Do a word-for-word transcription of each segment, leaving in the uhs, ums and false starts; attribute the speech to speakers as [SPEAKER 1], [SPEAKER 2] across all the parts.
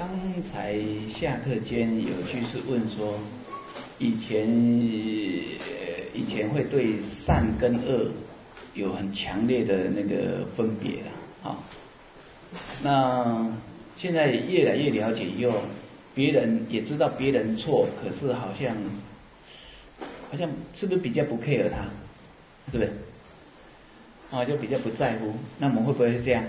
[SPEAKER 1] 刚才下课间有居士问说，以前呃以前会对善跟恶有很强烈的那个分别了啊。那现在越来越了解以后，别人也知道别人错，可是好像好像是不是比较不 care 他，是不是？啊，就比较不在乎。那我们会不会是这样？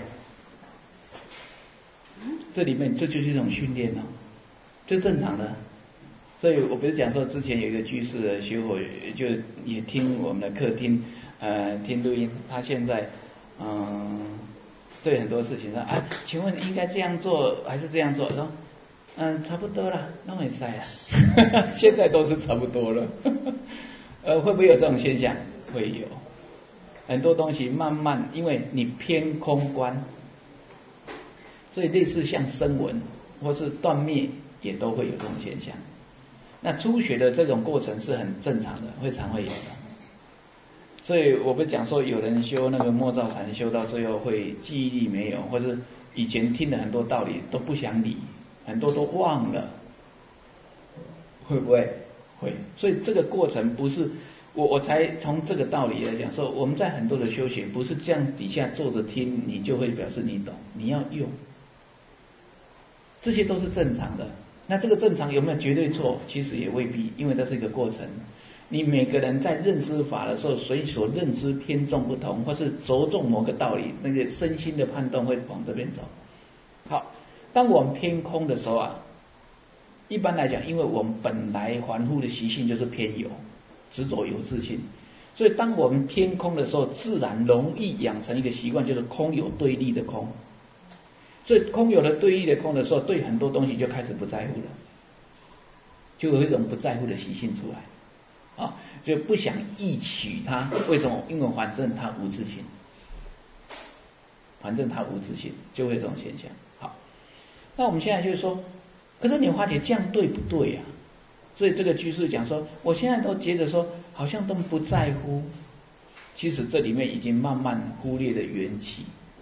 [SPEAKER 1] 这里面这就是一种训练哦，这正常的。所以我不是讲说之前有一个居士的学伙，就也听我们的课听呃听录音，他现在嗯、呃、对很多事情说啊，请问应该这样做还是这样做？说嗯差不多了，那也塞了，现在都是差不多了。呃会不会有这种现象？会有，很多东西慢慢因为你偏空观。所以类似像声闻或是断灭也都会有这种现象。那初学的这种过程是很正常的，会常会有的。所以我不讲说有人修那个默照禅修到最后会记忆力没有，或者以前听了很多道理都不想理，很多都忘了，会不会？会。所以这个过程不是我我才从这个道理来讲说，我们在很多的修学不是这样底下坐着听你就会表示你懂，你要用。这些都是正常的，那这个正常有没有绝对错？其实也未必，因为这是一个过程。你每个人在认知法的时候，随所认知偏重不同，或是着重某个道理，那个身心的判断会往这边走。好，当我们偏空的时候啊，一般来讲，因为我们本来凡夫的习性就是偏有，执着有自性，所以当我们偏空的时候，自然容易养成一个习惯，就是空有对立的空。所以空有了对立的空的时候，对很多东西就开始不在乎了，就有一种不在乎的习性出来，啊，就不想忆取它。为什么？因为反正它无自性，反正它无自性，就会这种现象。好，那我们现在就是说，可是你发觉这样对不对呀、啊？所以这个居士讲说，我现在都觉得说，好像都不在乎，其实这里面已经慢慢忽略了缘起。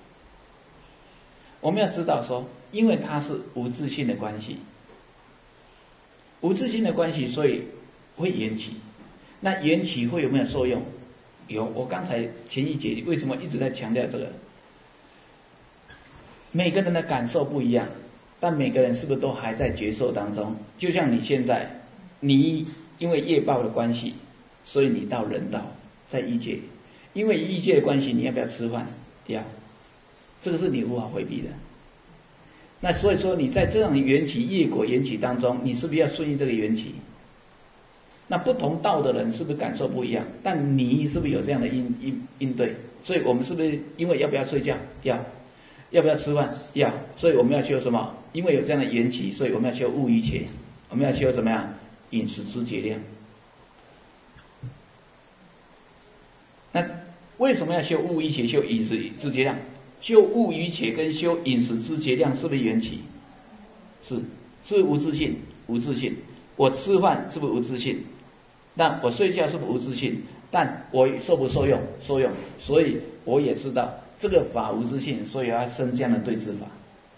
[SPEAKER 1] 我们要知道说，因为它是无自性的关系，无自性的关系，所以会缘起。那缘起会有没有受用？有。我刚才前一节为什么一直在强调这个？每个人的感受不一样，但每个人是不是都还在觉受当中？就像你现在，你因为业报的关系，所以你到人道，在异界，因为异界的关系，你要不要吃饭？要。这个是你无法回避的。那所以说你在这样的缘起业果缘起当中，你是不是要顺应这个缘起？那不同道的人是不是感受不一样？但你是不是有这样的应应应对？所以我们是不是因为要不要睡觉？要。要不要吃饭？要。所以我们要修什么？因为有这样的缘起，所以我们要修悟一切。我们要修怎么样？饮食知节量。那为什么要修悟一切？修饮食知节量？修悟一切跟修饮食知节量是不是缘起？是，是不是无自性？无自性。我吃饭是不是无自性？但我睡觉是不是无自性？但我受不受用？受用。所以我也知道这个法无自性，所以要生这样的对治法。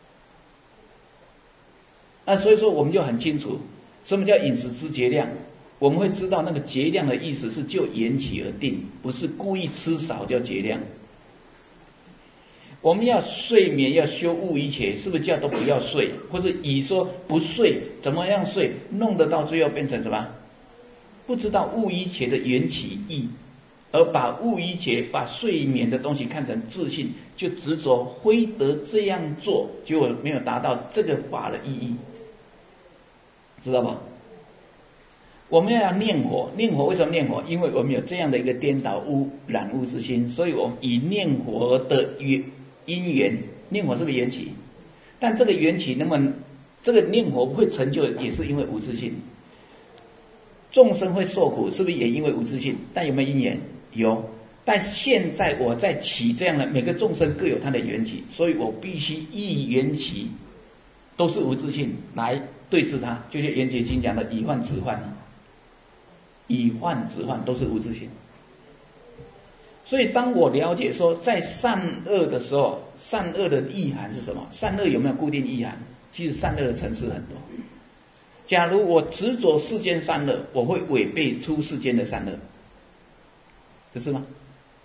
[SPEAKER 1] 那所以说我们就很清楚，什么叫饮食知节量？我们会知道那个节量的意思是就缘起而定，不是故意吃少叫节量。我们要睡眠要修悟一切，是不是叫都不要睡？或者以说不睡怎么样睡，弄得到最后变成什么？不知道悟一切的缘起义，而把悟一切把睡眠的东西看成自性，就执着非得这样做，结果没有达到这个法的意义，知道吧？我们要念火，念火为什么念火？因为我们有这样的一个颠倒污染物之心，所以我们以念火的缘因缘，念火是不是缘起？但这个缘起，那么这个念火会成就，也是因为无自性。众生会受苦，是不是也因为无自性？但有没有因缘？有。但现在我在起这样的，每个众生各有他的缘起，所以我必须依缘起，都是无自性来对治它。就像圆觉经讲的以幻止幻，以幻止幻都是无自性。所以当我了解说在善恶的时候，善恶的意涵是什么？善恶有没有固定意涵？ 其实善恶的层次很多。假如我执着世间善恶，我会违背出世间的善恶，不是吗？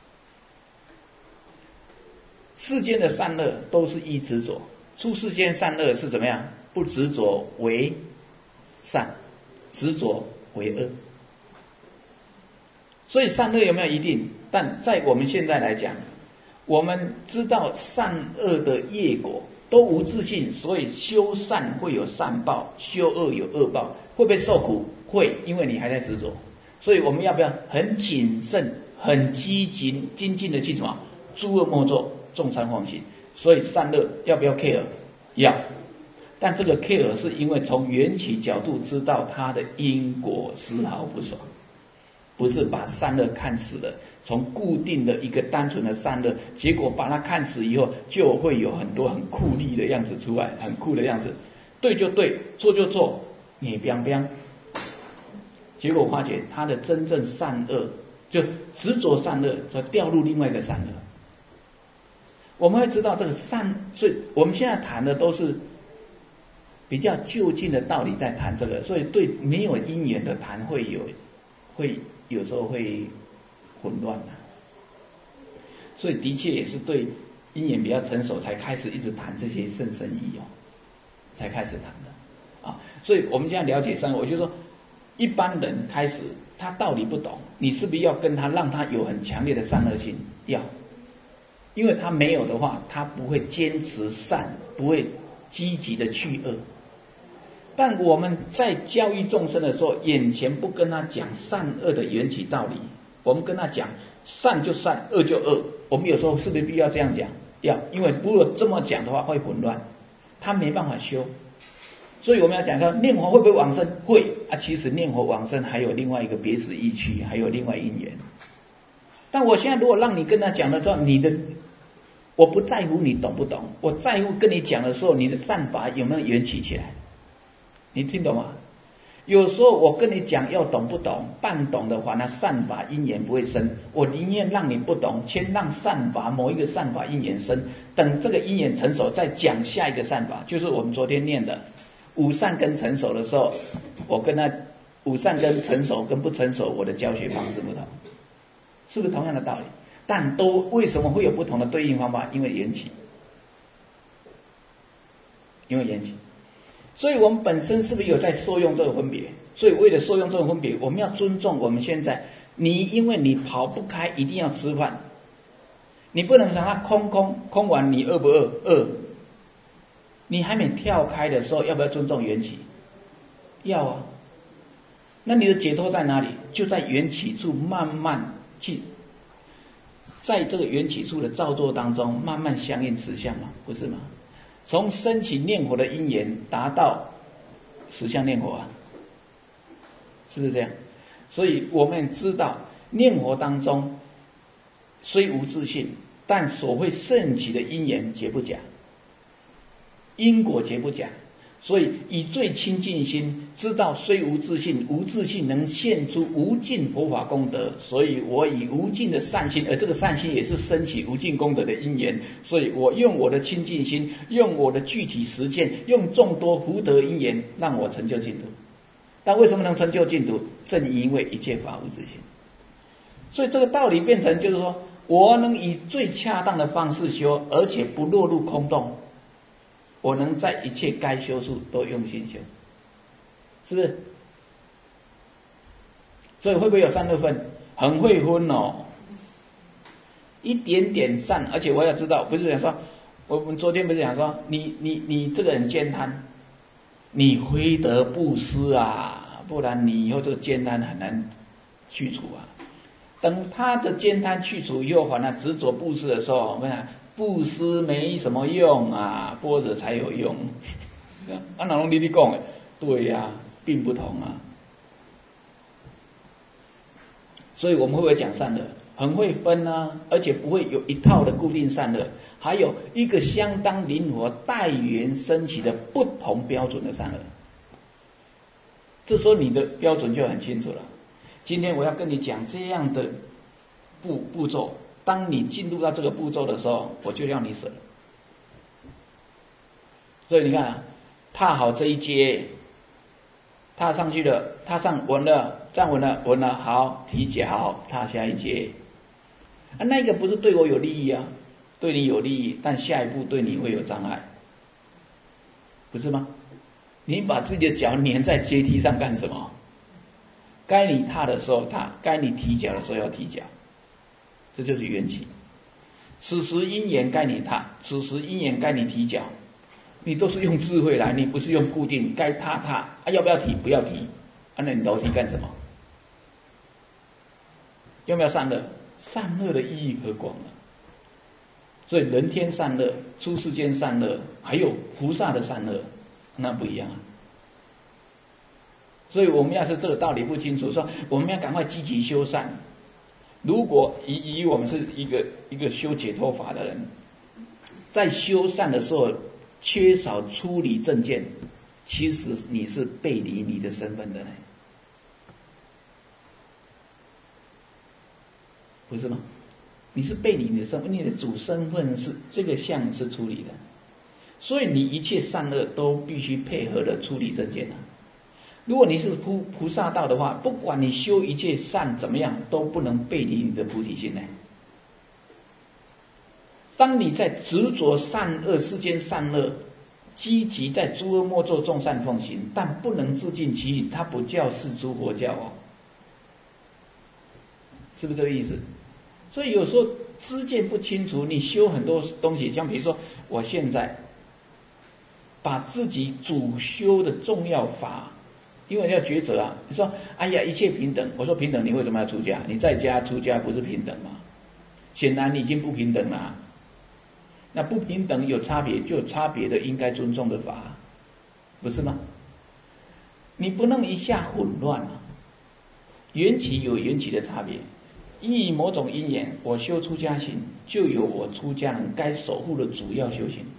[SPEAKER 1] 世间的善恶都是依执着，出世间善恶是怎么样？不执着为善，执着为恶。所以善恶有没有一定？但在我们现在来讲，我们知道善恶的业果都无自性，所以修善会有善报，修恶有恶报。会不会受苦？会，因为你还在执着。所以我们要不要很谨慎、很积极、精进的去什么？诸恶莫作，众善奉行。所以善恶要不要 care？ 要。但这个 care 是因为从缘起角度知道它的因果丝毫不爽，不是把善恶看死了，从固定的一个单纯的善恶，结果把它看死以后，就会有很多很酷丽的样子出来，很酷的样子，对就对，做就做，你biang biang，结果发觉它的真正善恶，就执着善恶，所掉入另外一个善恶。我们会知道这个善，所以我们现在谈的都是比较就近的道理在谈这个，所以对没有因缘的谈会有会有时候会混乱的、啊，所以的确也是对因缘比较成熟才开始一直谈这些甚深义哦，才开始谈的啊。所以我们现在了解善恶，我就说一般人开始他道理不懂，你是不是要跟他让他有很强烈的善恶心？要，因为他没有的话，他不会坚持善，不会积极的去恶。但我们在教育众生的时候，眼前不跟他讲善恶的缘起道理，我们跟他讲善就善，恶就恶。我们有时候是不是必要这样讲？要，因为如果这么讲的话会混乱，他没办法修。所以我们要讲说念佛会不会往生？会啊，其实念佛往生还有另外一个别实义趣，还有另外因缘。但我现在如果让你跟他讲的时候，你的我不在乎你懂不懂，我在乎跟你讲的时候，你的善法有没有缘起起来？你听懂吗？有时候我跟你讲要懂不懂，半懂的话，那善法因缘不会生。我宁愿让你不懂，先让善法某一个善法因缘生，等这个因缘成熟，再讲下一个善法。就是我们昨天念的五善根成熟的时候，我跟他五善根成熟跟不成熟，我的教学方式不同，是不是同样的道理？但都为什么会有不同的对应方法？因为缘起，因为缘起。所以我们本身是不是有在受用这个分别？所以为了受用这种分别，我们要尊重我们现在，你因为你跑不开，一定要吃饭，你不能让它空空空完，你饿不饿？饿。你还没跳开的时候，要不要尊重缘起？要啊。那你的解脱在哪里？就在缘起处慢慢去，在这个缘起处的造作当中，慢慢相应实相嘛，不是吗？从升起念佛的因缘达到实相念佛啊，是不是这样？所以我们知道念佛当中虽无自性，但所谓升起的因缘皆不假，因果皆不假。所以以最清净心知道虽无自性，无自性能现出无尽佛法功德，所以我以无尽的善心，而这个善心也是升起无尽功德的因缘，所以我用我的清净心，用我的具体实践，用众多福德因缘让我成就净土。但为什么能成就净土？正因为一切法无自性。所以这个道理变成就是说，我能以最恰当的方式修，而且不落入空洞，我能在一切该修处都用心修，是不是？所以会不会有善恶分？很会分哦，一点点善。而且我要知道，不是讲说，我们昨天不是讲说，你你你这个人悭贪，你非得布施啊，不然你以后这个悭贪很难去除啊。等他的悭贪去除以后，反而执着布施的时候，我们讲布施没什么用啊，般若才有用。啊，哪能你你讲的？对呀、啊，并不同啊。所以我们会不会讲善恶？很会分啊，而且不会有一套的固定善恶，还有一个相当灵活待缘升起的不同标准的善恶。这时候你的标准就很清楚了。今天我要跟你讲这样的步步骤，当你进入到这个步骤的时候，我就让你舍。所以你看啊， 踏好这一阶，踏上去了，踏上稳了，站稳了，稳了，好，提脚，踏下一阶。啊，那个不是对我有利益啊，对你有利益，但下一步对你会有障碍，不是吗？你把自己的脚粘在阶梯上干什么？该你踏的时候踏，该你提脚的时候要提脚，这就是缘起。此时因缘该你踏，此时因缘该你提脚，你都是用智慧来，你不是用固定，该踏踏，啊要不要提？不要提，啊那你楼梯干什么？要不要善乐？善乐的意义可广了。所以人天善乐、出世间善乐，还有菩萨的善乐，那不一样啊。所以我们要是这个道理不清楚，说我们要赶快积极修善。如果以以我们是一个一个修解脱法的人，在修善的时候缺少出离正见，其实你是背离你的身份的呢，不是吗？你是背离你的身份，你的主身份是这个相是出离的，所以你一切善恶都必须配合的出离正见啊。如果你是菩菩萨道的话，不管你修一切善怎么样，都不能背离你的菩提心呢。当你在执着善恶世间善恶，积极在诸恶莫作众善奉行，但不能自尽其意，它不叫是诸佛教哦，是不是这个意思？所以有时候知见不清楚，你修很多东西，像比如说我现在把自己主修的重要法。因为要抉择啊！你说，哎呀，一切平等。我说平等，你为什么要出家？你在家出家不是平等吗？显然你已经不平等了啊。那不平等有差别，就有差别的应该尊重的法，不是吗？你不能一下混乱啊！缘起有缘起的差别，依某种因缘，我修出家行，就有我出家人该守护的主要修行。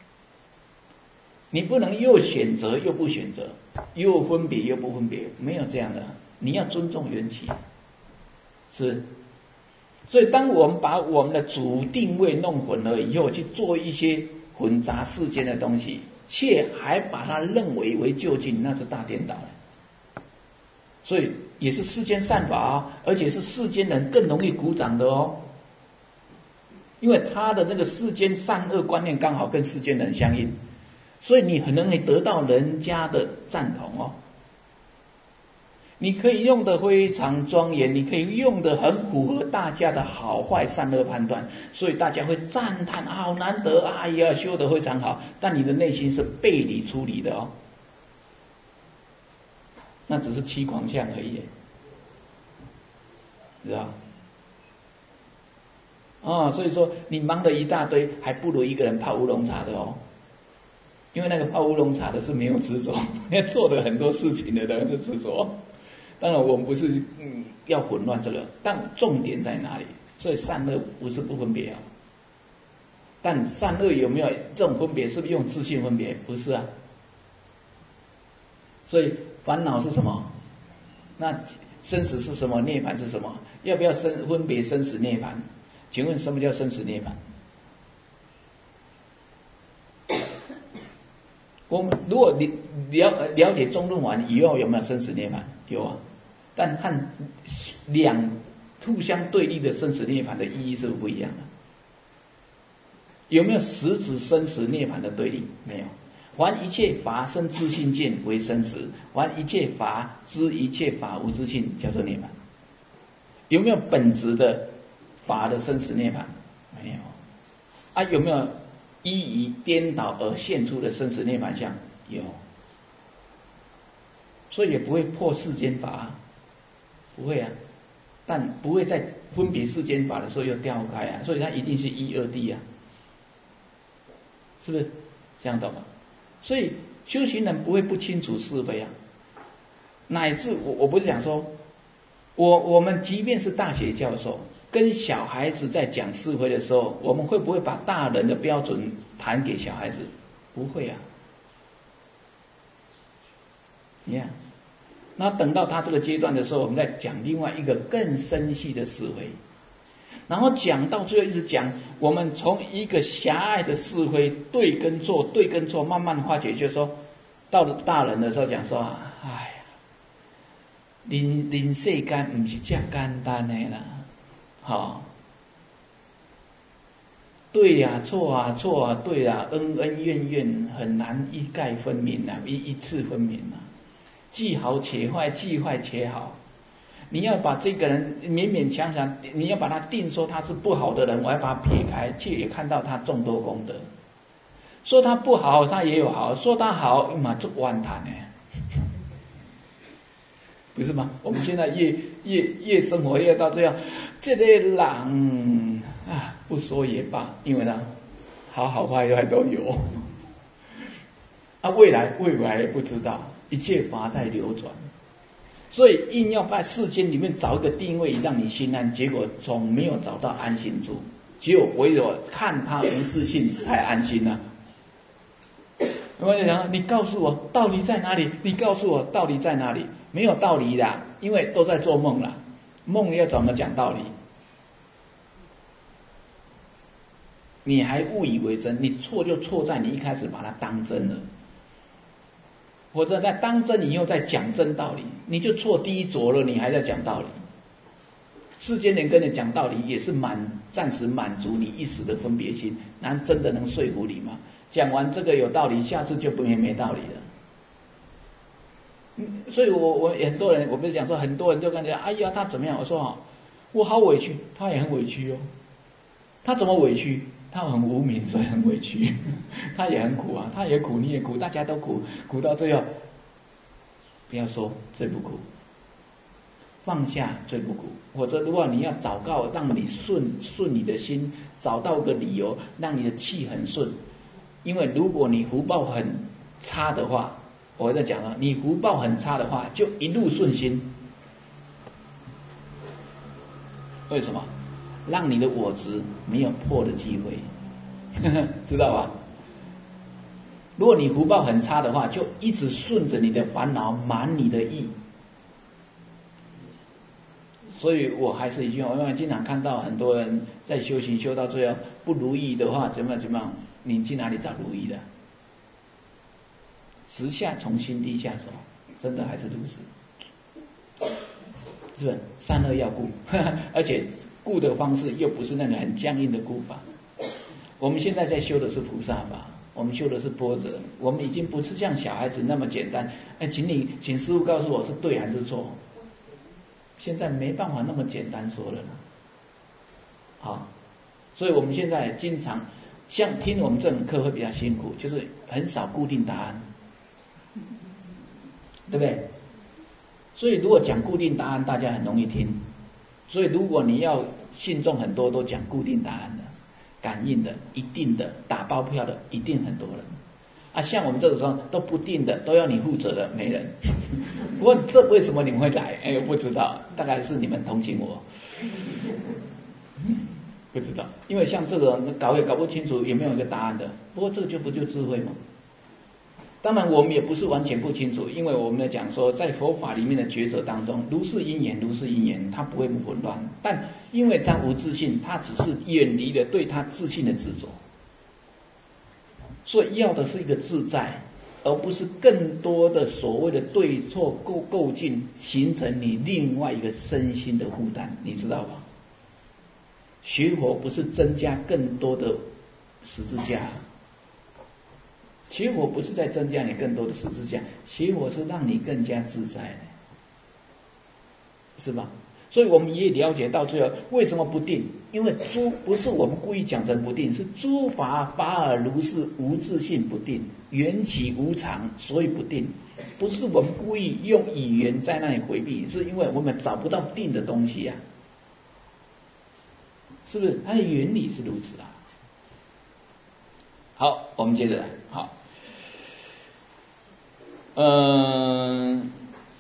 [SPEAKER 1] 你不能又选择又不选择，又分别又不分别，没有这样的。你要尊重缘起，是。所以当我们把我们的主定位弄混了以后，去做一些混杂世间的东西，却还把它认为为究竟，那是大颠倒了。所以也是世间善法哦，而且是世间人更容易鼓掌的哦，因为他的那个世间善恶观念刚好跟世间人相应。所以你很容易得到人家的赞同哦，你可以用得非常庄严，你可以用得很符合大家的好坏善恶判断，所以大家会赞叹好难得，哎呀修得非常好，但你的内心是背离出离的哦，那只是七狂相而已，知道？哦，所以说你忙了一大堆，还不如一个人泡乌龙茶的哦。因为那个泡乌龙茶的是没有执着，要做的很多事情的人是执着。当然我们不是嗯要混乱这个，但重点在哪里？所以善恶不是不分别啊，但善恶有没有这种分别？是不是用自性分别？不是啊。所以烦恼是什么？那生死是什么？涅槃是什么？要不要生分别生死涅槃？请问什么叫生死涅槃？我们如果你了了解中论完以后，有没有生死涅槃？有啊，但和两互相对立的生死涅槃的意义是不是不一样的？有没有实质生死涅槃的对立？没有。凡一切法生自性见为生死，凡一切法知一切法无自性叫做涅槃。有没有本质的法的生死涅槃？没有。啊，有没有依于颠倒而现出的生死涅槃相？有。所以也不会破世间法啊，不会啊，但不会在分别世间法的时候又掉开啊，所以它一定是一二谛啊，是不是这样懂吗？所以修行人不会不清楚是非啊，乃至我我不是讲说，我我们即便是大学教授，跟小孩子在讲是非的时候，我们会不会把大人的标准谈给小孩子？不会啊。你看，那等到他这个阶段的时候，我们再讲另外一个更深细的是非，然后讲到最后一直讲，我们从一个狭隘的是非对跟错，对跟错慢慢化解，就是说到了大人的时候讲说，哎呀，人人世间不是这简单的啦，好、哦，对呀、啊，错啊，错啊，对啊，恩恩怨怨很难一概分明啊，一一次分明啊，既好且坏，既坏且好。你要把这个人勉勉强强，你要把他定说他是不好的人，我要把他撇开，却也看到他众多功德。说他不好，他也有好；说他好，嘛就万谈呢，不是吗？我们现在越越越生活越到这样，这个人啊，不说也罢，因为呢，好好坏坏都有。啊，未来未来也不知道，一切法在流转。所以硬要在世间里面找一个定位让你心安，结果总没有找到安心处，只有唯有看他无自信才安心啊。我就讲，你告诉我道理在哪里？你告诉我道理在哪里？没有道理的，因为都在做梦了。梦要怎么讲道理？你还误以为真，你错就错在你一开始把它当真了。或者在当真以后再讲真道理，你就错第一着了，你还在讲道理。世间人跟你讲道理也是满暂时满足你一时的分别心，那真的能说服你吗？讲完这个有道理，下次就不没没道理了。嗯，所以我我很多人，我不是讲说很多人就跟你讲，哎呀他怎么样？我说啊，我好委屈，他也很委屈哦。他怎么委屈？他很无名，所以很委屈。他也很苦啊，他也苦，你也苦，大家都苦，苦到最后，不要说最不苦，放下最不苦。或者如果你要找到让你顺顺你的心，找到个理由让你的气很顺。因为如果你福报很差的话，我在讲了，你福报很差的话，就一路顺心。为什么？让你的我执没有破的机会，知道吧？如果你福报很差的话，就一直顺着你的烦恼满你的意。所以我还是一句话，因为经常看到很多人在修行修到最后不如意的话，怎么样怎么样？你去哪里找如意的？直下从心地下手，真的还是如此。是不是善恶要顾？而且顾的方式又不是那个很僵硬的顾法。我们现在在修的是菩萨法，我们修的是波折，我们已经不是像小孩子那么简单。哎，请你请师父告诉我是对还是错？现在没办法那么简单说了。好，所以我们现在经常像听我们这种课会比较辛苦，就是很少固定答案，对不对？所以如果讲固定答案，大家很容易听。所以如果你要信众很多都讲固定答案的、感应的、一定的、打包票的，一定很多人。啊，像我们这种说都不定的，都要你负责的，没人。不过这为什么你们会来？哎，我不知道，大概是你们同情我。不知道，因为像这个搞也搞不清楚，也没有一个答案的。不过这个就不就智慧吗？当然我们也不是完全不清楚，因为我们在讲说在佛法里面的抉择当中，如是因缘如是因缘，它不会不混乱，但因为他无自信，他只是远离了对他自信的执着，所以要的是一个自在，而不是更多的所谓的对错构构进，形成你另外一个身心的负担，你知道吧？学佛不是增加更多的十字架，学佛不是在增加你更多的十字架，学佛是让你更加自在的，是吧？所以我们也了解到最后为什么不定，因为诸不是我们故意讲成不定，是诸法法尔如是，无自性不定，缘起无常，所以不定。不是我们故意用语言在那里回避，是因为我们找不到定的东西啊，是不是？它的原理是如此啊。好，我们接着来。好，嗯，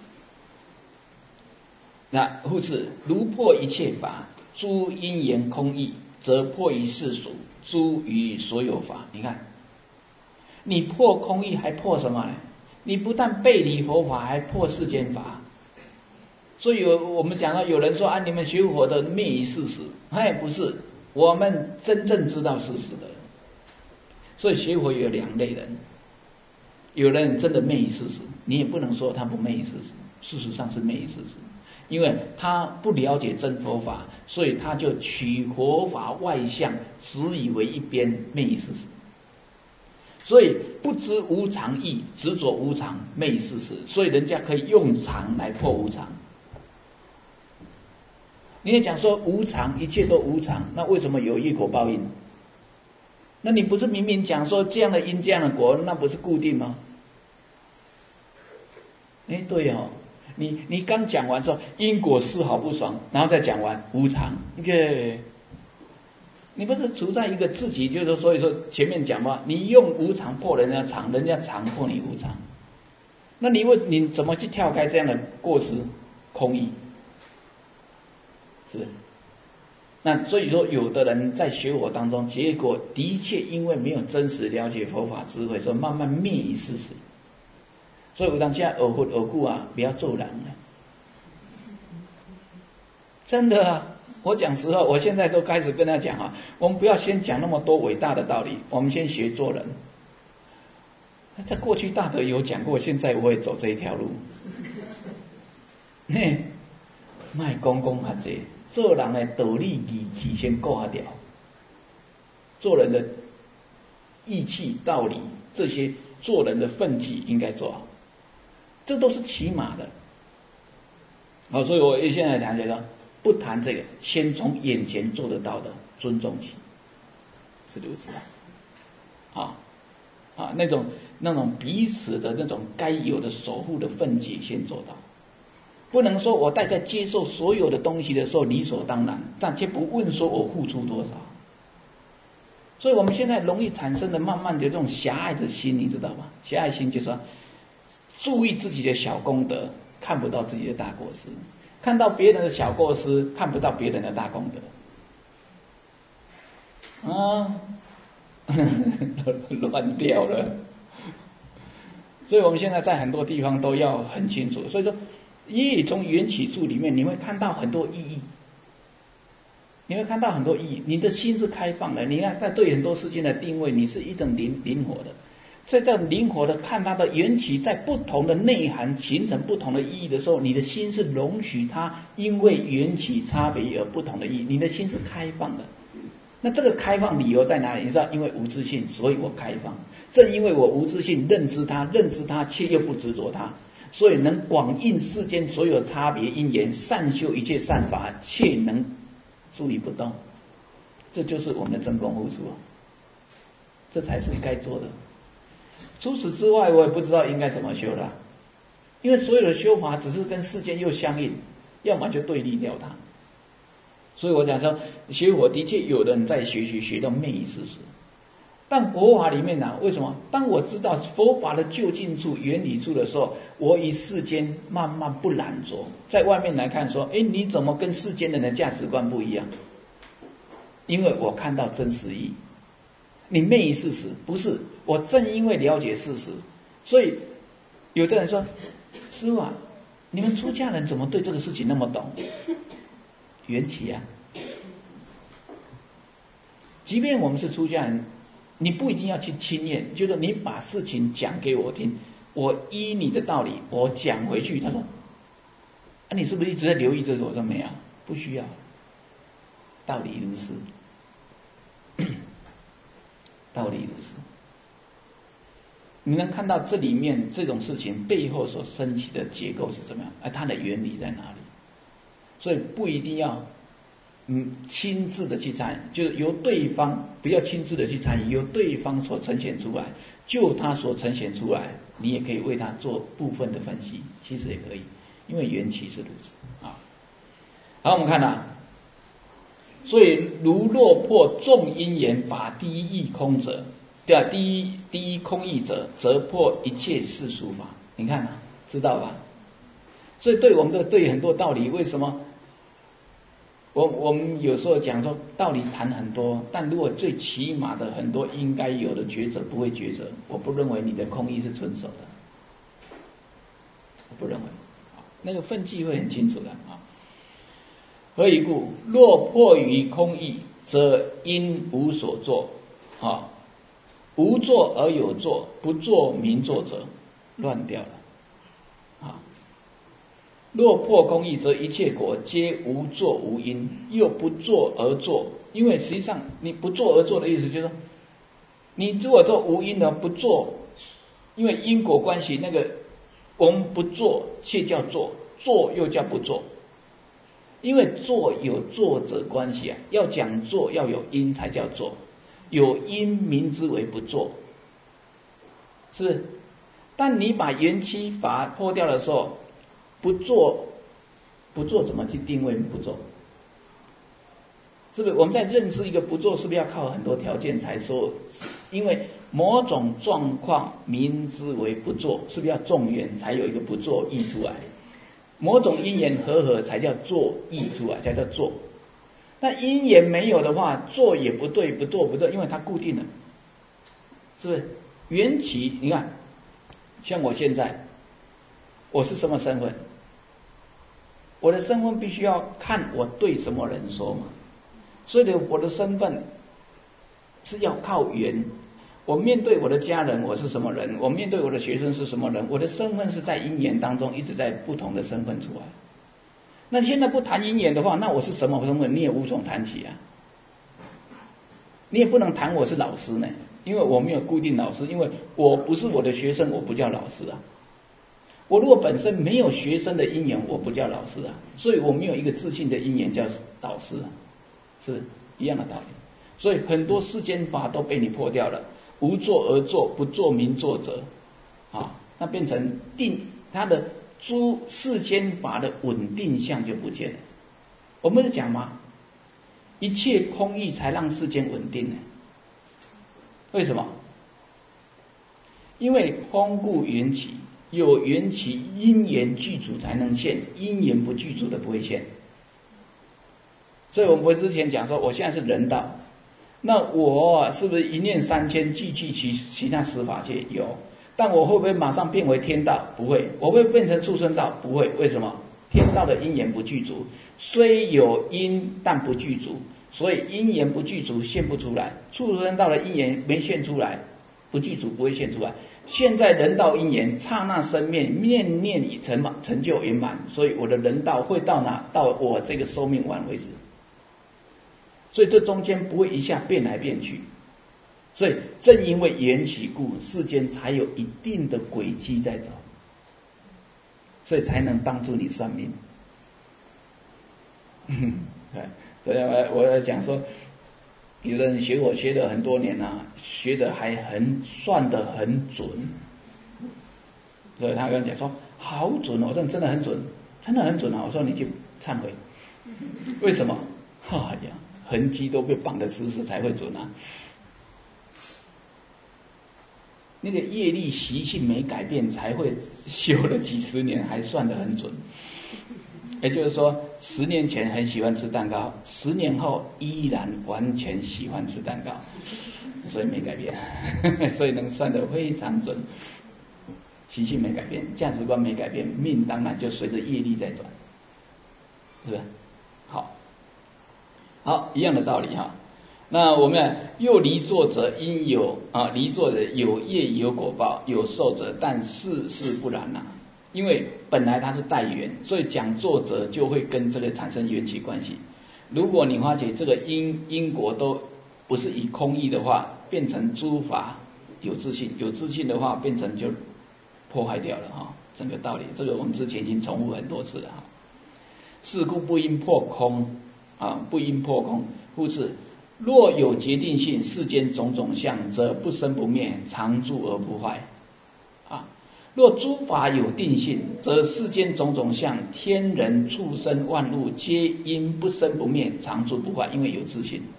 [SPEAKER 1] 那复次，如破一切法，诸因缘空义，则破于世俗，诸于所有法。你看，你破空义还破什么呢？你不但背离佛法，还破世间法。所以我们讲到有人说啊，你们学佛的灭于事实，哎，不是，我们真正知道事实的人。所以学佛有两类人， 有人真的昧于事实，你也不能说他不昧于事实，事实上是昧于事实，因为他不了解真佛法，所以他就取佛法外相，执以为一边，昧于事实。所以不知无常义，执着无常，昧于事实，所以人家可以用常来破无常。你也讲说无常，一切都无常，那为什么有因果报应？那你不是明明讲说这样的因这样的果，那不是固定吗？哎，对哦，你你刚讲完说因果丝毫不爽，然后再讲完无常，你看，你不是处在一个自己就是所以说前面讲话，你用无常破人家常，人家常破你无常，那你问你怎么去跳开这样的过失空义？是不是？那所以说，有的人在学佛当中，结果的确因为没有真实了解佛法智慧，所以慢慢灭于事实。所以我当现在耳佛耳故啊，不要做人了。真的啊，我讲实话，我现在都开始跟他讲啊，我们不要先讲那么多伟大的道理，我们先学做人。在过去大德有讲过，现在我也走这一条路。嘿，卖公公啊这。做人的道理义气先挂掉，做人的义气道理这些做人的分际应该做好，这都是起码的。好，所以我现在谈这个，不谈这个，先从眼前做得到的尊重起，是如此啊。啊啊，那种那种彼此的那种该有的守护的分际先做到。不能说我待在接受所有的东西的时候理所当然，但却不问说我付出多少。所以我们现在容易产生的慢慢的这种狭隘的心，你知道吗？狭隘心就是说注意自己的小功德，看不到自己的大过失；看到别人的小过失，看不到别人的大功德。啊，乱掉了。所以我们现在在很多地方都要很清楚。所以说。业从缘起处里面，你会看到很多意义，你会看到很多意义。你的心是开放的，你看在对很多事情的定位，你是一种灵灵活的，在这灵活的看它的缘起，在不同的内涵形成不同的意义的时候，你的心是容许它因为缘起差别而不同的意义，你的心是开放的。那这个开放理由在哪里？你知道，因为无自性，所以我开放。正因为我无自性，认知它，认知它，却又不执着它。所以能广应世间所有差别因缘，善修一切善法，却能注意不动，这就是我们的真功夫处，这才是该做的。除此之外，我也不知道应该怎么修了，因为所有的修法只是跟世间又相应，要么就对立掉它。所以我讲说，学佛的确有人在学习学到昧于事实。但佛法里面呢、啊，为什么？当我知道佛法的究竟处、原理处的时候，我与世间慢慢不染着。在外面来看说，哎，你怎么跟世间人的价值观不一样？因为我看到真实义。你昧于事实，不是我正因为了解事实，所以有的人说，师父啊，你们出家人怎么对这个事情那么懂？缘起啊！即便我们是出家人。你不一定要去亲验，就是你把事情讲给我听，我依你的道理，我讲回去。他说：“啊，你是不是一直在留意这个？”我说：“没有，不需要。道理如是，道理如是。你能看到这里面这种事情背后所升起的结构是怎么样？而它的原理在哪里？所以不一定要。”嗯，亲自的去参与，就是由对方不要亲自的去参与，由对方所呈现出来，就他所呈现出来，你也可以为他做部分的分析，其实也可以，因为缘起是如此啊。好，我们看啊，所以如若破众因缘法第一义空者，对啊，第一第一空义者，则破一切世俗法。你看啊，知道吧？所以对我们的对很多道理，为什么？我我们有时候讲说道理谈很多，但如果最起码的很多应该有的抉择不会抉择，我不认为你的空义是纯熟的，我不认为，那个分际会很清楚的啊。何以故？若破于空义，则因无所作啊。 无作而有作，不作名作者，乱掉了。啊，若破空义，则一切果皆无作无因，又不作而作。因为实际上你不作而作的意思就是说，你如果做无因的不做，因为因果关系，那个我们不做却叫做，做又叫不做。因为做有作者关系啊，要讲做要有因才叫做，有因名之为不做，是不是？但你把缘起法破掉的时候，不做，不做怎么去定位不做？是不是？我们在认识一个不做，是不是要靠很多条件才说？因为某种状况名之为不做，是不是要众缘才有一个不做溢出来？某种因缘和合才叫做溢出来，才叫做。那因缘没有的话，做也不对，不做不对，因为它固定了，是不是？缘起，你看，像我现在，我是什么身份？我的身份必须要看我对什么人说嘛。所以呢，我的身份是要靠缘。我面对我的家人，我是什么人？我面对我的学生是什么人？我的身份是在因缘当中一直在不同的身份出来。那现在不谈因缘的话，那我是什么身份？你也无从谈起啊。你也不能谈我是老师呢，因为我没有固定老师，因为我不是我的学生，我不叫老师啊。我如果本身没有学生的因缘，我不叫老师啊。所以我没有一个自信的因缘叫老师啊，是一样的道理。所以很多世间法都被你破掉了。无作而作，不作名作者，啊，那变成定，它的诸世间法的稳定相就不见了。我们是讲嘛，一切空义才让世间稳定呢。为什么？因为空故缘起，有缘起因缘具足才能现，因缘不具足的不会现。所以我们不是之前讲说，我现在是人道。那我是不是一念三千，具具其其他十法界？有，但我会不会马上变为天道？不会。我会变成畜生道？不会。为什么？天道的因缘不具足，虽有因但不具足，所以因缘不具足现不出来。畜生道的因缘没现出来，不具足不会现出来。现在人道因缘刹那生灭，念念已成满成就圆满，所以我的人道会到哪？到我这个寿命完为止。所以这中间不会一下变来变去，所以正因为缘起故，世间才有一定的轨迹在走，所以才能帮助你算命。所以我我要讲说，有的人学我学了很多年啊，学的还很算得很准，所以他跟我讲说好准哦，我说真的很准，真的很准啊。我说你去忏悔，为什么？哎呀，痕迹都被绑得死死才会准啊。那个业力习性没改变，才会修了几十年还算得很准。也就是说，十年前很喜欢吃蛋糕，十年后依然完全喜欢吃蛋糕，所以没改变，所以能算得非常准。习性没改变，价值观没改变，命当然就随着业力在转，是不是？好。好，一样的道理哈。那我们呢，又离作者因有啊，离作者有业有果报，有受者，但世事不然呐、啊。因为本来它是带缘，所以讲作者就会跟这个产生缘起关系。如果你发觉这个因因果都不是以空义的话，变成诸法有自性，有自性的话变成就破坏掉了哈。整个道理，这个我们之前已经重复很多次了哈。是故不应破空。啊，不应破空，故此若有决定性，世间种种相，则不生不灭，常住而不坏。啊，若诸法有定性，则世间种种相，天人畜生万物，皆因不生不灭，常住不坏，因为有自性。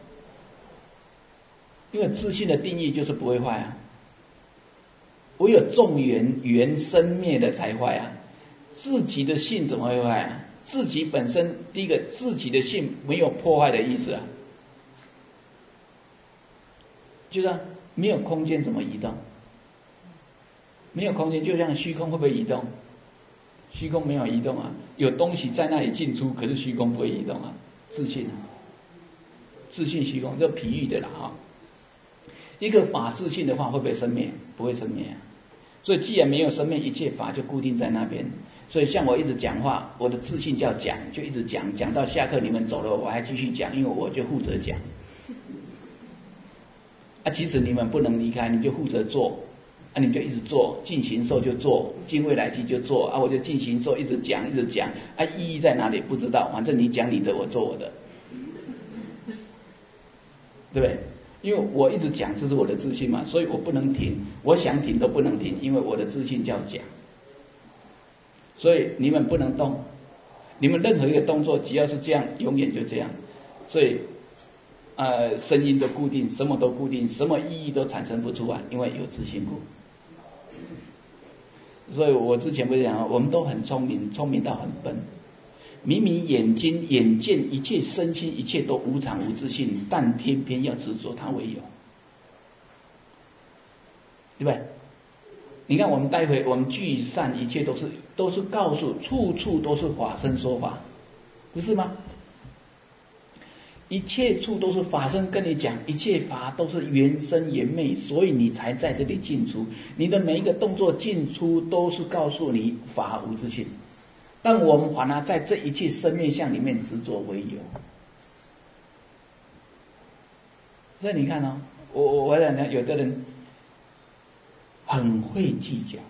[SPEAKER 1] 因为自性的定义就是不会坏啊，唯有众缘缘生灭的才坏啊，自己的性怎么会坏啊？自己本身第一个，自己的性没有破坏的意思啊，就是没有空间怎么移动？没有空间，就像虚空会不会移动？虚空没有移动啊，有东西在那里进出，可是虚空不会移动啊，自性啊，自性虚空，这比喻的啦啊。 一个法自性的话会不会生灭？不会生灭啊。所以既然没有生灭，一切法就固定在那边。所以像我一直讲话，我的自信叫讲，就一直讲，讲到下课你们走了，我还继续讲，因为我就负责讲。啊，即使你们不能离开，你就负责做，啊，你就一直做，进行受就做，进未来期就做，啊，我就进行受，一直讲，一直讲，啊，意义在哪里不知道，反正你讲你的，我做我的，对不对？因为我一直讲，这是我的自信嘛，所以我不能停，我想停都不能停，因为我的自信叫讲。所以你们不能动，你们任何一个动作只要是这样，永远就这样。所以呃，声音都固定，什么都固定，什么意义都产生不出来，因为有自信故。所以我之前不是讲，我们都很聪明，聪明到很笨。明明眼睛眼见一切身心一切都无常无自性，但偏偏要执着它为有，对不对？你看我们待会我们聚散一切都是都是告诉，处处都是法身说法，不是吗？一切处都是法身跟你讲，一切法都是缘生缘灭，所以你才在这里进出。你的每一个动作进出都是告诉你法无自性，但我们反而在这一切生灭相里面执着为有。所以你看哦，我我我讲呢，有的人很会计较，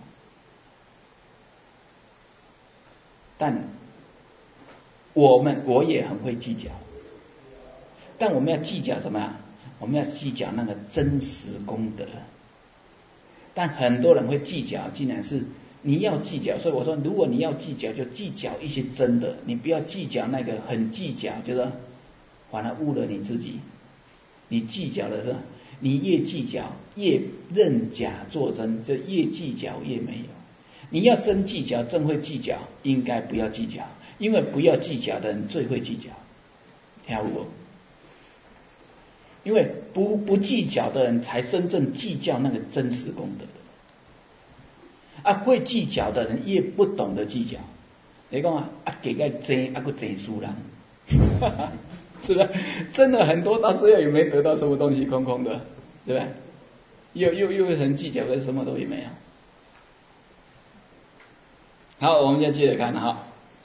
[SPEAKER 1] 但我们我也很会计较，但我们要计较什么呀？我们要计较那个真实功德。但很多人会计较，竟然是你要计较，所以我说，如果你要计较，就计较一些真的，你不要计较那个很计较，就是反而误了你自己。你计较的是，你越计较越认假作真，就越计较越没有。你要真计较，真会计较，应该不要计较，因为不要计较的人最会计较，听有无？因为不不计较的人才真正计较那个真实功德的，啊，会计较的人越不懂得计较。你讲啊，啊给个争，啊个争输人，是不是？真的很多到最后也没得到什么东西，空空的，对吧？又又又很计较，但什么都也没有。好，我们再接着看哈。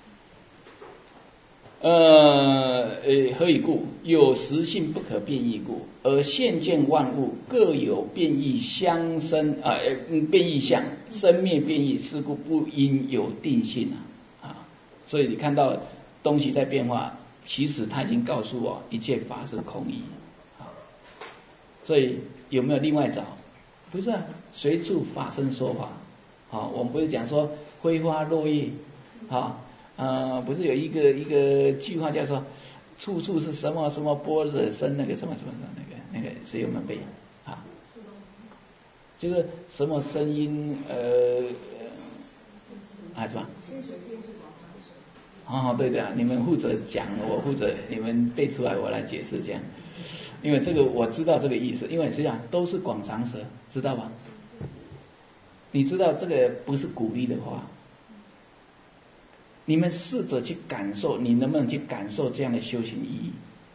[SPEAKER 1] 呃，何以故？有实性不可变异故，而现见万物各有变异相生啊，呃，变异相生灭变异，是故不应有定性啊啊！所以你看到东西在变化，其实他已经告诉我，一切法是空义啊。所以有没有另外找？不是啊，随处法身说法。好，我们不是讲说挥花落叶啊。呃，不是有一个一个句话叫做“处处是什么什么般若身”，那个什么什么什么那个那个谁有没有背啊？就是什么声音呃啊是吧？哦，对的，你们负责讲，我负责你们背出来，我来解释这样。因为这个我知道这个意思，因为实际上都是广长舌，知道吧？你知道这个不是鼓励的话。你们试着去感受，你能不能去感受这样的修行意义？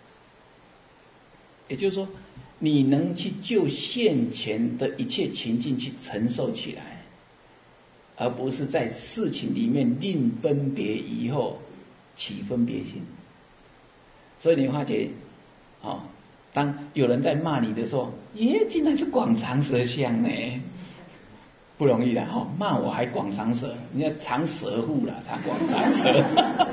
[SPEAKER 1] 也就是说，你能去就现前的一切情境去承受起来，而不是在事情里面另分别以后起分别心。所以你发觉，哦，当有人在骂你的时候，耶，竟然是广长舌相呢。不容易的哈，骂我还广长舌，你要长舌妇了，才广长舌。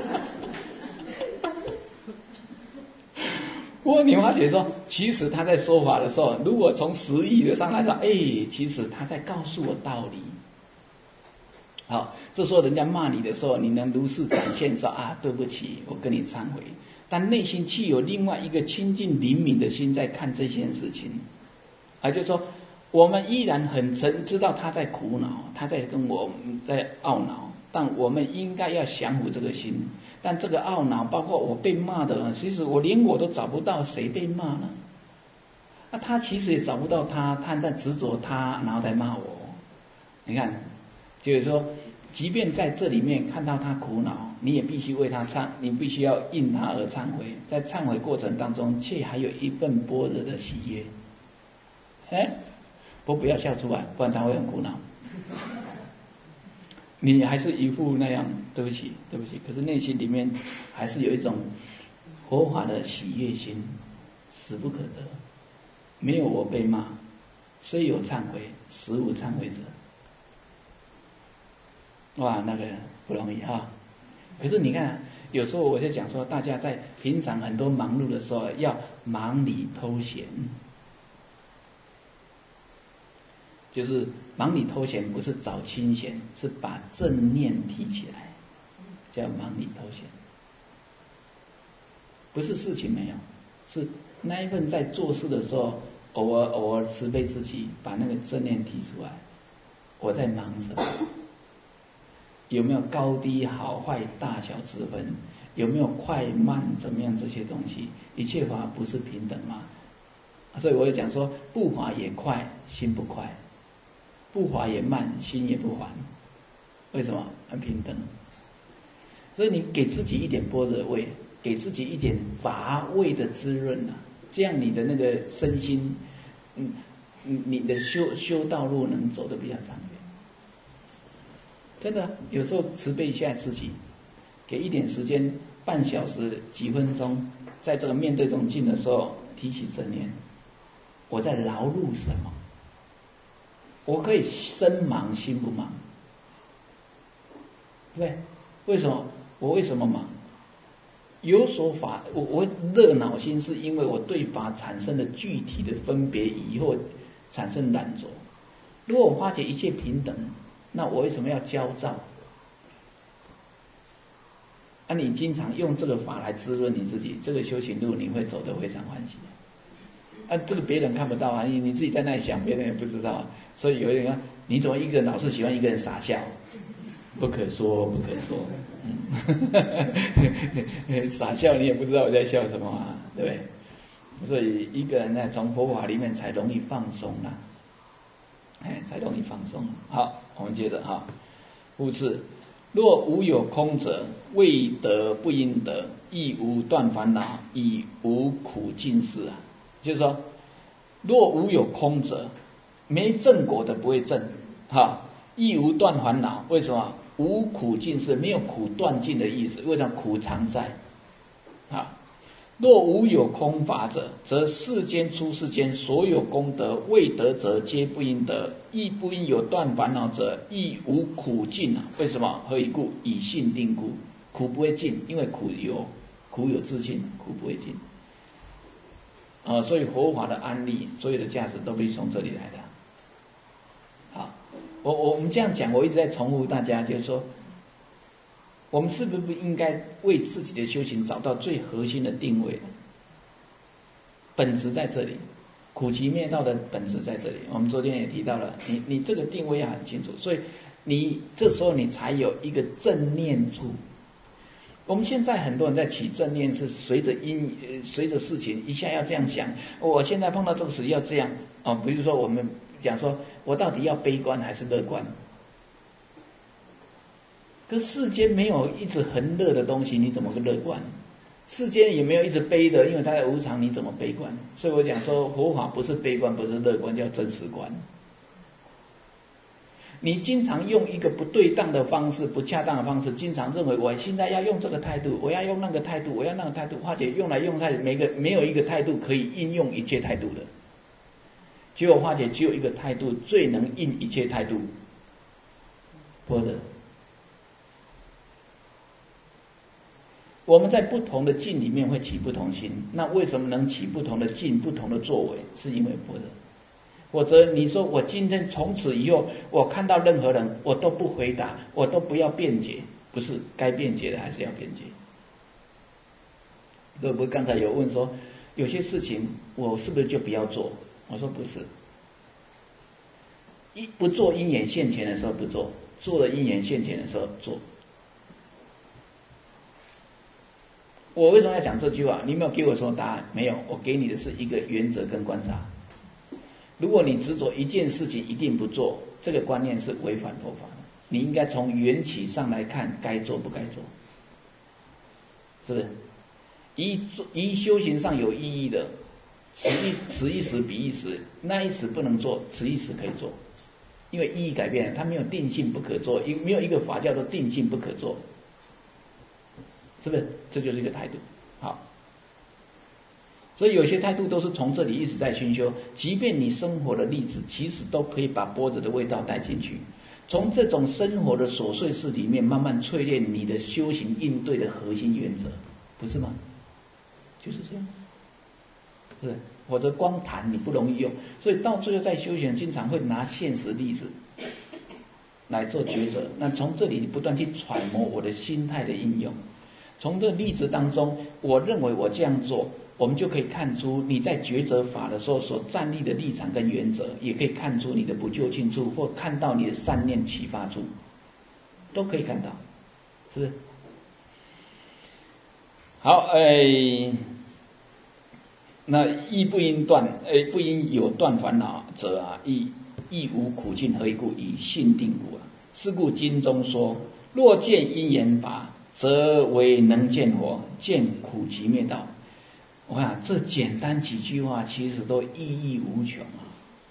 [SPEAKER 1] 不过你发觉说，其实他在说法的时候，如果从实义的上来说，哎，其实他在告诉我道理。好，这时候人家骂你的时候，你能如实展现说啊，对不起，我跟你忏悔，但内心却有另外一个清净灵敏的心在看这件事情，啊，就是说。我们依然很诚知道他在苦恼，他在跟我们在懊恼，但我们应该要降服这个心。但这个懊恼，包括我被骂的，其实我连我都找不到谁被骂呢？那他其实也找不到他，他在执着他，然后在骂我。你看，就是说，即便在这里面看到他苦恼，你也必须为他忏，你必须要因他而忏悔。在忏悔过程当中，却还有一份般若的喜悦。 哎，不不要笑出来，不然他会很苦恼。你还是一副那样，对不起，对不起。可是内心里面还是有一种佛法的喜悦心，死不可得。没有我被骂，虽有忏悔，实无忏悔者。哇，那个不容易哈。可是你看，有时候我就讲说，大家在平常很多忙碌的时候，要忙里偷闲。就是忙里偷闲，不是找清闲，是把正念提起来，叫忙里偷闲。不是事情没有，是那一份在做事的时候，偶尔偶尔慈悲自己，把那个正念提出来。我在忙什么？有没有高低好坏大小之分？有没有快慢怎么样这些东西？一切法不是平等吗？所以我就讲说，步伐也快，心不快；步伐也慢，心也不缓。为什么？很平等。所以你给自己一点般若味，给自己一点法味的滋润啊，这样你的那个身心，嗯，你的修修道路能走得比较长远。真的，有时候慈悲一下自己，给一点时间，半小时、几分钟，在这个面对这种境的时候，提起正念，我在劳碌什么？我可以身忙心不忙，对不对？为什么？我为什么忙？有所法，我我热恼心，是因为我对法产生了具体的分别以后产生懒惰。如果我发觉一切平等，那我为什么要焦躁？啊，你经常用这个法来滋润你自己，这个修行路你会走得非常欢喜。啊，这个别人看不到啊，你你自己在那里想，别人也不知道啊。所以有人说，你怎么一个人老是喜欢一个人傻笑？不可说，不可说。嗯，傻笑你也不知道我在笑什么啊，对不对？所以一个人呢，从佛法里面才容易放松啦，哎，才容易放松。好，我们接着哈，复次，若无有空者，未得不应得，亦无断烦恼，亦无苦尽事啊。就是说，若无有空者，没正果的不会正，哈，亦无断烦恼。为什么？无苦尽事，没有苦断尽的意思。为什么？苦常在啊。若无有空法者，则世间出世间所有功德未得者，皆不应得，亦不应有断烦恼者，亦无苦尽啊。为什么？何以故？以信定故。苦不会尽，因为苦有苦有自信，苦不会尽啊。所以佛法的安利，所有的价值都必须从这里来的。好，我我我们这样讲，我一直在重复大家，就是说，我们是不是应该为自己的修行找到最核心的定位？本质在这里，苦集灭道的本质在这里。我们昨天也提到了，你你这个定位要很清楚，所以你这时候你才有一个正念处。我们现在很多人在起正念，是随着因随着事情一下要这样想，我现在碰到这个事要这样啊。比如说我们讲说，我到底要悲观还是乐观？可世间没有一直恒乐的东西，你怎么个乐观？世间也没有一直悲的，因为它的无常，你怎么悲观？所以我讲说，佛法不是悲观，不是乐观，叫真实观。你经常用一个不对当的方式、不恰当的方式，经常认为我现在要用这个态度，我要用那个态度，我要那个态度，或者用来用去，每个没有一个态度可以应用一切态度的。结果发觉只有一个态度最能应一切态度，或者我们在不同的境里面会起不同心，那为什么能起不同的境、不同的作为？是因为般若。否则你说我今天从此以后，我看到任何人我都不回答，我都不要辩解，不是该辩解的还是要辩解。所以不是刚才有问说，有些事情我是不是就不要做？我说不是，一不做因缘现前的时候不做，做了因缘现前的时候做。我为什么要讲这句话？你没有给我什么答案？没有，我给你的是一个原则跟观察。如果你执着一件事情一定不做，这个观念是违反佛法的。你应该从缘起上来看，该做不该做，是不是？以以修行上有意义的， 此一此一时彼一时，那一时不能做，此一时可以做，因为意义改变了，它没有定性不可做，没有一个法叫做定性不可做，是不是？这就是一个态度。好，所以有些态度都是从这里一直在熏修，即便你生活的例子，其实都可以把般若的味道带进去，从这种生活的琐碎事里面慢慢淬炼你的修行应对的核心原则，不是吗？就是这样，是，否则光谈你不容易用，所以到最后在修行经常会拿现实例子来做抉择。那从这里不断去揣摩我的心态的应用，从这例子当中，我认为我这样做，我们就可以看出你在抉择法的时候所站立的立场跟原则，也可以看出你的不究竟处，或看到你的善念启发处，都可以看到，是不是？好，哎。那亦不应断，诶，不应有断烦恼者啊，亦亦无苦尽，何以故？以性定故啊。是故经中说：若见因缘法，则为能见佛，见苦集灭道。我看、啊、这简单几句话，其实都意义无穷啊。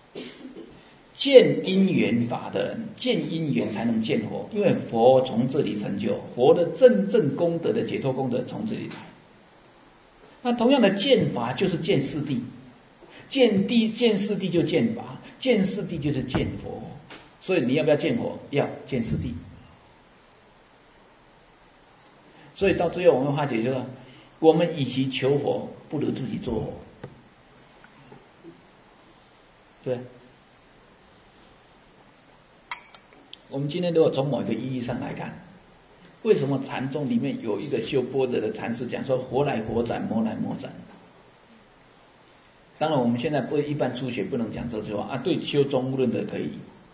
[SPEAKER 1] 见因缘法的人，见因缘才能见佛，因为佛从这里成就，佛的真正功德的解脱功德从这里来。那同样的见法就是见四谛，见谛见四谛就见法，见四谛就是见佛。所以你要不要见佛？要见四谛。所以到最后我们化解就是，我们与其求佛，不如自己做佛，对。我们今天如果从某一个意义上来看，为什么禅宗里面有一个修般若的禅师讲说佛来佛斩，魔来魔斩？当然我们现在不一般初学不能讲这句话啊，对修中论的可以。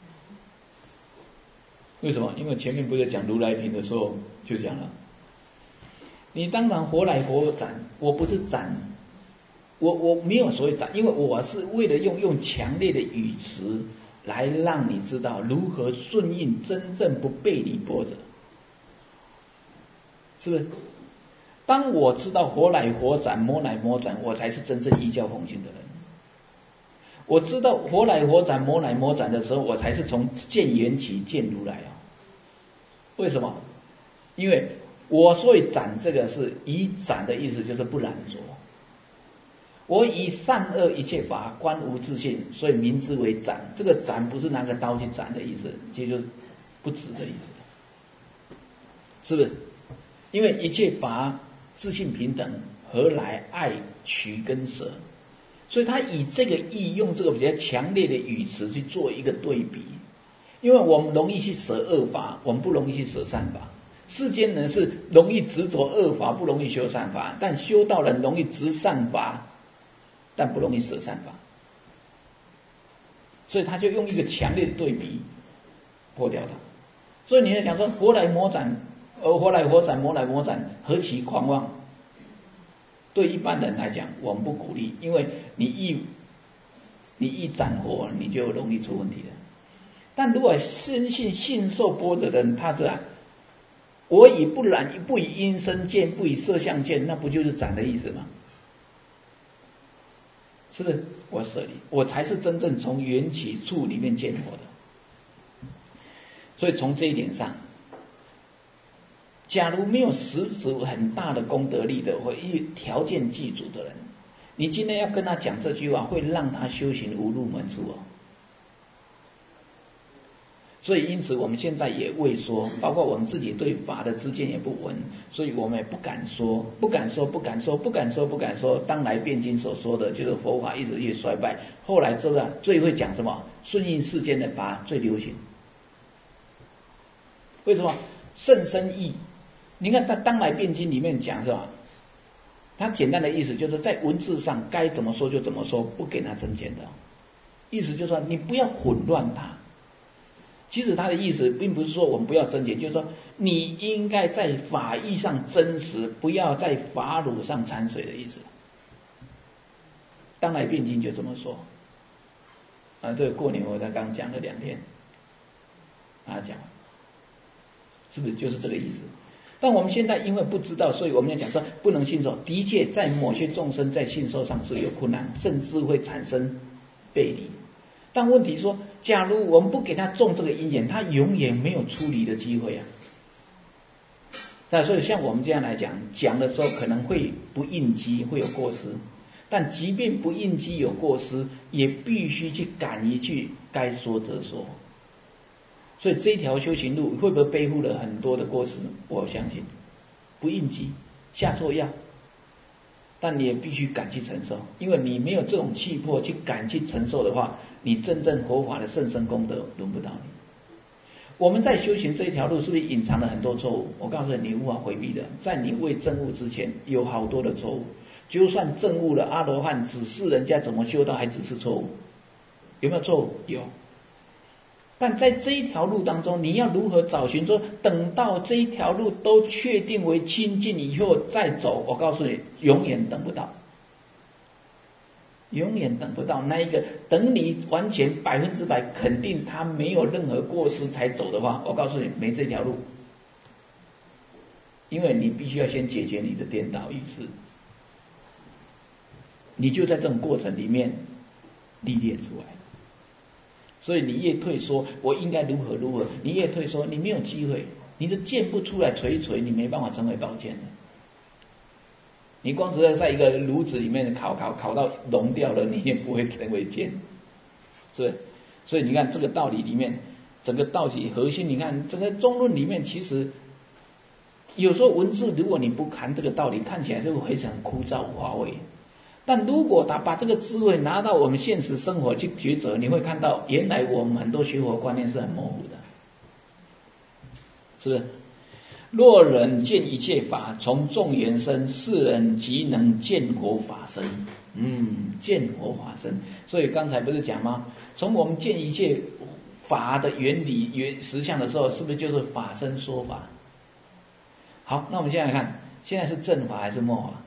[SPEAKER 1] 为什么？因为前面不是讲如来品的时候就讲了，你当然佛来佛斩，我不是斩，我我没有所谓斩，因为我是为了用用强烈的语词来让你知道如何顺应真正不背离般若。是不是？当我知道佛来佛斩，魔来魔斩，我才是真正依教奉行的人。我知道佛来佛斩，魔来魔斩的时候，我才是从见缘起见如来啊。为什么？因为我所以斩这个是以斩的意思，就是不染着。我以善恶一切法观无自性，所以名之为斩。这个斩不是拿个刀去斩的意思，其实就是不止的意思，是不是？因为一切法自性平等，何来爱取跟舍？所以他以这个意，用这个比较强烈的语词去做一个对比。因为我们容易去舍恶法，我们不容易去舍善法。世间人是容易执着恶法，不容易修善法，但修道人容易执善法，但不容易舍善法。所以他就用一个强烈的对比破掉它。所以你在讲说佛来魔斩，而佛来佛斩，魔来魔斩，何其狂妄！对一般人来讲，我们不鼓励，因为你一你一斩佛，你就容易出问题了。但如果深信信受般若的人，他这样，我以不染，不以因身见，不以色相见，那不就是斩的意思吗？是不是？我舍离，我才是真正从缘起处里面见佛的。所以从这一点上，假如没有实质很大的功德力的或一条件具足的人，你今天要跟他讲这句话，会让他修行无入门处哦。所以因此我们现在也未说，包括我们自己对法的知见也不闻，所以我们也不敢说，不敢说，不敢说，不敢说，不敢说。当来辩经所说的，就是佛法一直越衰败，后来这个最会讲什么？顺应世间的法最流行。为什么？甚深义。你看他当来辩经里面讲是吧？他简单的意思就是在文字上该怎么说就怎么说，不给他增减的。意思就是说你不要混乱它。其实他的意思并不是说我们不要增减，就是说你应该在法义上真实，不要在法乳上掺水的意思。当来辩经就这么说。啊，这个过年我才刚讲了两天，啊讲，是不是就是这个意思？ 但我们现在因为不知道，所以我们要讲说不能信受。的确，在某些众生在信受上是有困难，甚至会产生背离。但问题说，假如我们不给他种这个因缘，他永远没有出离的机会啊。那所以像我们这样来讲，讲的时候可能会不应机，会有过失。但即便不应机有过失，也必须去敢于去该说则说。所以这条修行路会不会背负了很多的过失？我相信不应机，下错药，但你也必须敢去承受，因为你没有这种气魄去敢去承受的话，你真正佛法的甚深功德轮不到你。我们在修行这一条路是不是隐藏了很多错误？我告诉你，你无法回避的。在你未证悟之前，有好多的错误。就算证悟了阿罗汉，指示人家怎么修道，还只是错误。有没有错误？有。但在这一条路当中，你要如何找寻？说等到这一条路都确定为清净以后再走，我告诉你，永远等不到，永远等不到那一个。等你完全百分之百肯定他没有任何过失才走的话，我告诉你，没这条路，因为你必须要先解决你的颠倒意识，你就在这种过程里面历练出来。所以你越退缩，我应该如何如何，你越退缩，你没有机会，你的剑不出来锤一锤，你没办法成为宝剑的。你光是在一个炉子里面烤烤烤到融掉了，你也不会成为剑，是不是？所以你看这个道理里面，整个道理核心，你看整个中论里面，其实有时候文字如果你不看这个道理，看起来就会很枯燥乏味。但如果他把这个智慧拿到我们现实生活去抉择，你会看到原来我们很多学佛观念是很模糊的，是不是？若人见一切法从众缘生，是人即能见佛法身。嗯，见佛法身。所以刚才不是讲吗？从我们见一切法的原理、原实相的时候，是不是就是法身说法？好，那我们现在看，现在是正法还是末法？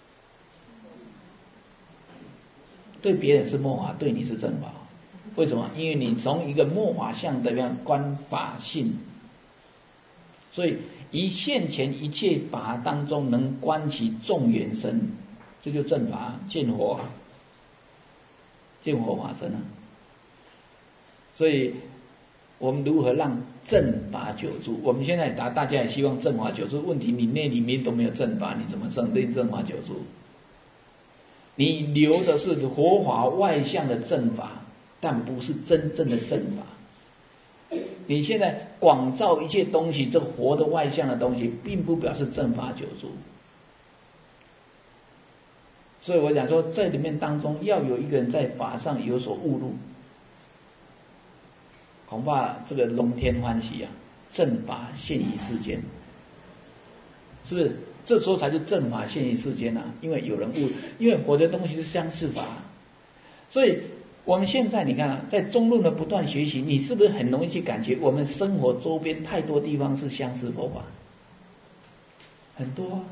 [SPEAKER 1] 对别人是末法，对你是正法。为什么？因为你从一个末法相的样观法性，所以以现前一切法当中能观其众缘生，这就正法，见佛，见佛法身啊。所以我们如何让正法久住？我们现在大大家也希望正法久住，问题你那里面都没有正法，你怎么证对正法久住？你留的是佛法外向的正法，但不是真正的正法。你现在广造一切东西，这活的外向的东西，并不表示正法久住。所以我讲说，在里面当中要有一个人在法上有所悟入，恐怕这个龙天欢喜啊，正法现于世间，是不是？这时候才是正法现于世间啊！因为有人悟，因为我的东西是相似法，所以我们现在你看啊，在中论的不断学习，你是不是很容易去感觉我们生活周边太多地方是相似佛法？很多啊，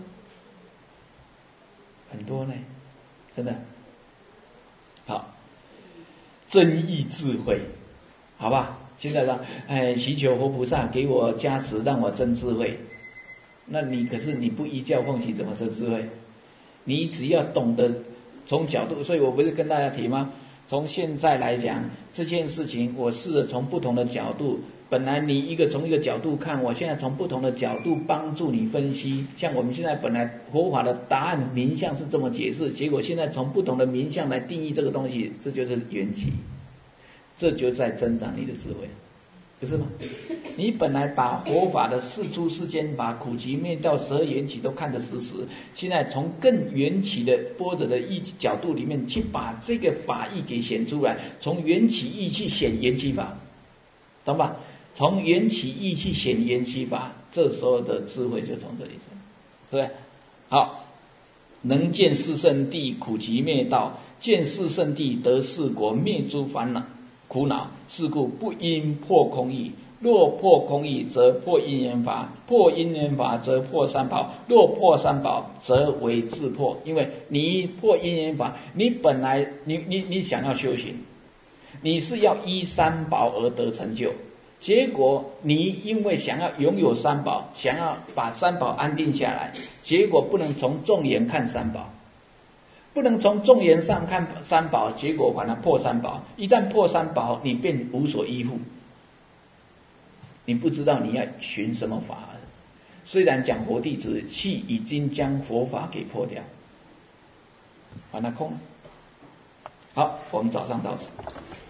[SPEAKER 1] 很多呢，真的。好，真意智慧，好吧？现在说，哎，祈求佛菩萨给我加持，让我真智慧。那你可是你不依教奉行，怎么真智慧？你只要懂得从角度，所以我不是跟大家提吗？从现在来讲这件事情，我试着从不同的角度，本来你一个从一个角度看，我现在从不同的角度帮助你分析。像我们现在本来佛法的答案名相是这么解释，结果现在从不同的名相来定义这个东西，这就是缘起，这就在增长你的智慧。不是吗？你本来把佛法的世出世间，把苦集灭道十二缘起都看得死死，现在从更缘起的波折的意角度里面去把这个法义给显出来，从缘起义去显缘起法，懂吧？从缘起义去显缘起法，这时候的智慧就从这里生，对不对？好，能见四圣谛苦集灭道，见四圣谛得四果，灭诸烦恼苦恼，是故不应破空义。若破空义，则破因缘法；破因缘法，则破三宝；若破三宝，则为自破。因为你破因缘法，你本来你你你想要修行，你是要依三宝而得成就。 结果你因为想要拥有三宝，想要把三宝安定下来，结果不能从众缘看三宝，不能从众缘上看三宝，结果反而破三宝。一旦破三宝，你便无所依附，你不知道你要寻什么法。虽然讲佛弟子气已经将佛法给破掉，把它空了。好，我们早上到此。